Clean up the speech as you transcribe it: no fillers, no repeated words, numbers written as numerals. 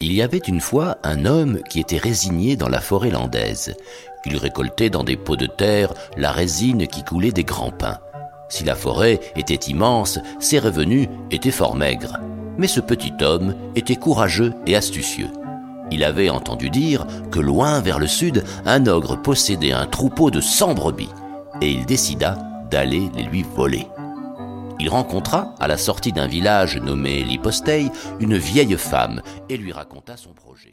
Il y avait une fois un homme qui était résigné dans la forêt landaise. Il récoltait dans des pots de terre la résine qui coulait des grands pins. Si la forêt était immense, ses revenus étaient fort maigres. Mais ce petit homme était courageux et astucieux. Il avait entendu dire que loin vers le sud, un ogre possédait un troupeau de 100 brebis, et il décida d'aller les lui voler. Il rencontra, à la sortie d'un village nommé Liposteï, une vieille femme et lui raconta son projet.